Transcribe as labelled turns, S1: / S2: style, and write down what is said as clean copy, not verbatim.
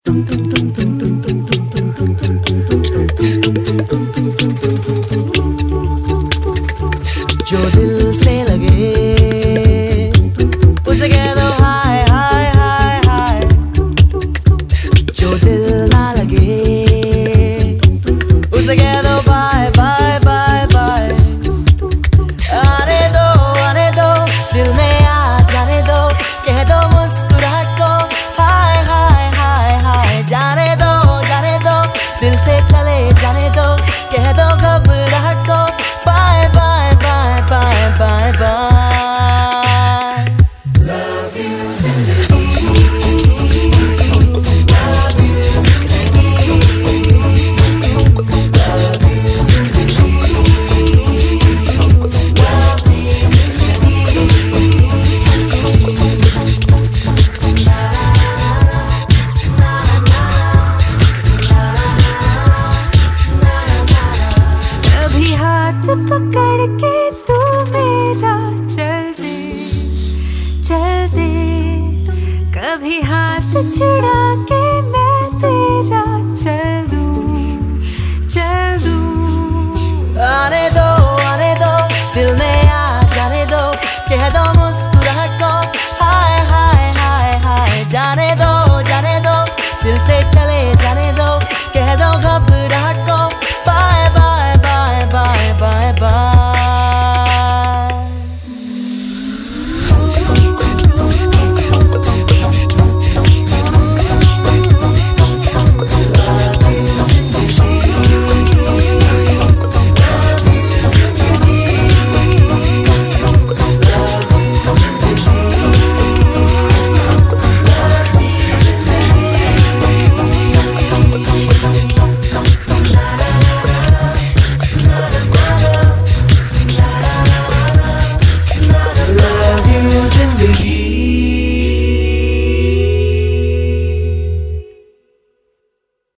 S1: जो दिल से लगे उसे कह दो हाय हाय हाय हाय, जो दिल ना लगे उसे कह दो बाय बाय बाय बाय। आने दो दिल में आ जाने दो, कह दो मुस्कुराहट को हाय हाय हाय हाय। जाने दो दिल से चले जाने दो, कह दो घबराहट को bye bye bye bye bye bye. Love you जिंदगी, love you जिंदगी, love you
S2: कभी हाथ पकड़ के तू मेरा चल दे, कभी हाथ छुड़ा के